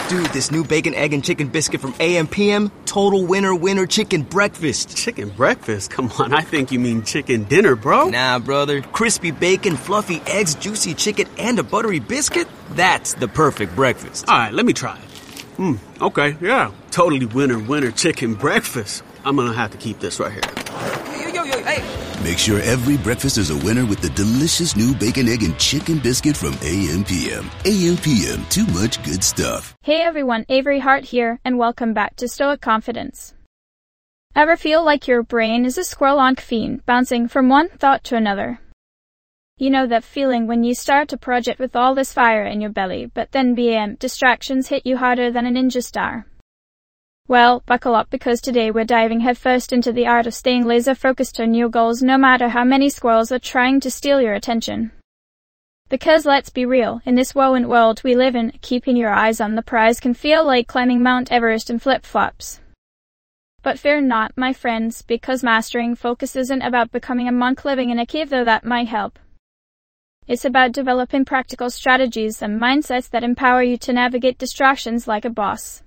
Dude, this new bacon, egg, and chicken biscuit from AM/PM, total winner chicken breakfast. Chicken breakfast? Come on, I think you mean chicken dinner, bro. Nah, brother. Crispy bacon, fluffy eggs, juicy chicken, and a buttery biscuit? That's the perfect breakfast. All right, let me try it. Okay, yeah. Totally winner chicken breakfast. I'm gonna have to keep this right here. Yo, hey. Make sure every breakfast is a winner with the delicious new bacon, egg, and chicken biscuit from AM/PM. AM/PM, too much good stuff. Hey everyone, Avery Hart here, and welcome back to Stoic Confidence. Ever feel like your brain is a squirrel on caffeine, bouncing from one thought to another? You know that feeling when you start a project with all this fire in your belly, but then distractions hit you harder than a ninja star? Well, buckle up because today we're diving headfirst into the art of staying laser-focused on your goals no matter how many squirrels are trying to steal your attention. Because let's be real, in this whirlwind world we live in, keeping your eyes on the prize can feel like climbing Mount Everest in flip-flops. But fear not, my friends, because mastering focus isn't about becoming a monk living in a cave, though that might help. It's about developing practical strategies and mindsets that empower you to navigate distractions like a boss.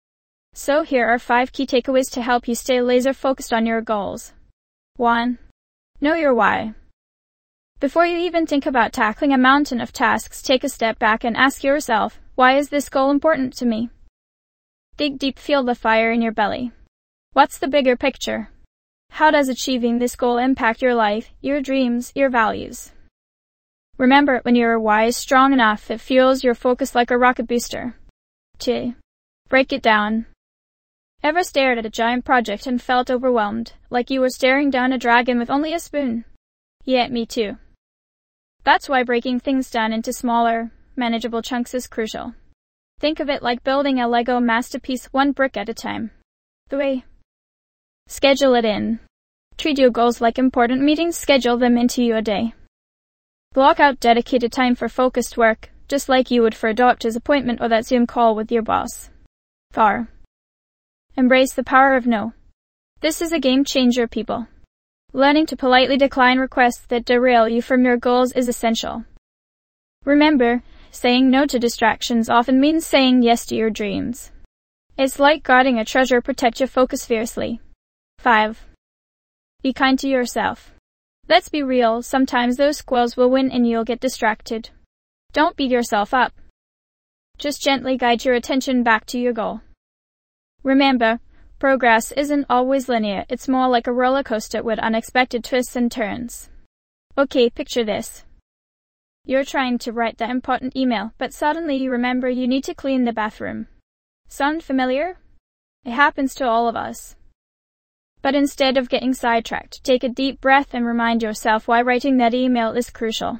So here are 5 key takeaways to help you stay laser-focused on your goals. 1. Know your why. Before you even think about tackling a mountain of tasks, take a step back and ask yourself, why is this goal important to me? Dig deep, feel the fire in your belly. What's the bigger picture? How does achieving this goal impact your life, your dreams, your values? Remember, when your why is strong enough, it fuels your focus like a rocket booster. 2. Break it down. Ever stared at a giant project and felt overwhelmed, like you were staring down a dragon with only a spoon? Yeah, me too. That's why breaking things down into smaller, manageable chunks is crucial. Think of it like building a Lego masterpiece one brick at a time. 3. Schedule it in. Treat your goals like important meetings, schedule them into your day. Block out dedicated time for focused work, just like you would for a doctor's appointment or that Zoom call with your boss. 4. Embrace the power of no. This is a game changer, people. Learning to politely decline requests that derail you from your goals is essential. Remember, saying no to distractions often means saying yes to your dreams. It's like guarding a treasure, protect your focus fiercely. 5. Be kind to yourself. Let's be real, sometimes those squirrels will win and you'll get distracted. Don't beat yourself up. Just gently guide your attention back to your goal. Remember, progress isn't always linear, it's more like a roller coaster with unexpected twists and turns. Okay, picture this. You're trying to write that important email, but suddenly you remember you need to clean the bathroom. Sound familiar? It happens to all of us. But instead of getting sidetracked, take a deep breath and remind yourself why writing that email is crucial.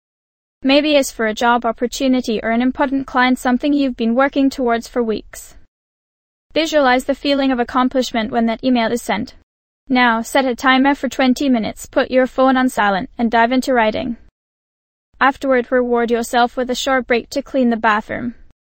Maybe it's for a job opportunity or an important client, something you've been working towards for weeks. Visualize the feeling of accomplishment when that email is sent. Now, set a timer for 20 minutes, put your phone on silent, and dive into writing. Afterward, reward yourself with a short break to clean the bathroom.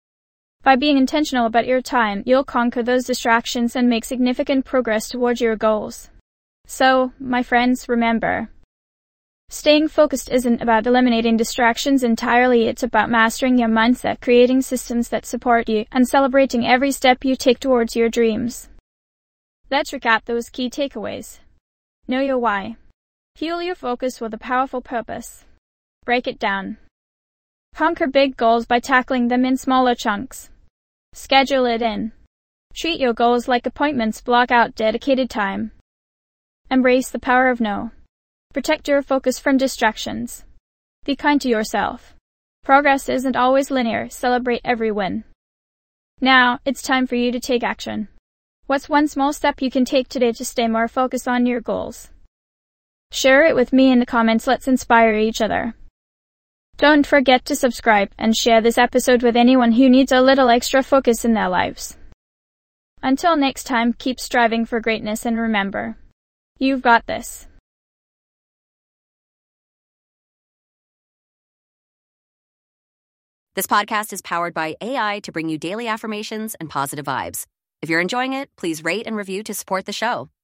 By being intentional about your time, you'll conquer those distractions and make significant progress towards your goals. So, my friends, remember, staying focused isn't about eliminating distractions entirely, it's about mastering your mindset, creating systems that support you, and celebrating every step you take towards your dreams. Let's recap those key takeaways. Know your why. Fuel your focus with a powerful purpose. Break it down. Conquer big goals by tackling them in smaller chunks. Schedule it in. Treat your goals like appointments, block out dedicated time. Embrace the power of no. Protect your focus from distractions. Be kind to yourself. Progress isn't always linear, celebrate every win. Now, it's time for you to take action. What's one small step you can take today to stay more focused on your goals? Share it with me in the comments, let's inspire each other. Don't forget to subscribe and share this episode with anyone who needs a little extra focus in their lives. Until next time, keep striving for greatness and remember, you've got this. This podcast is powered by AI to bring you daily affirmations and positive vibes. If you're enjoying it, please rate and review to support the show.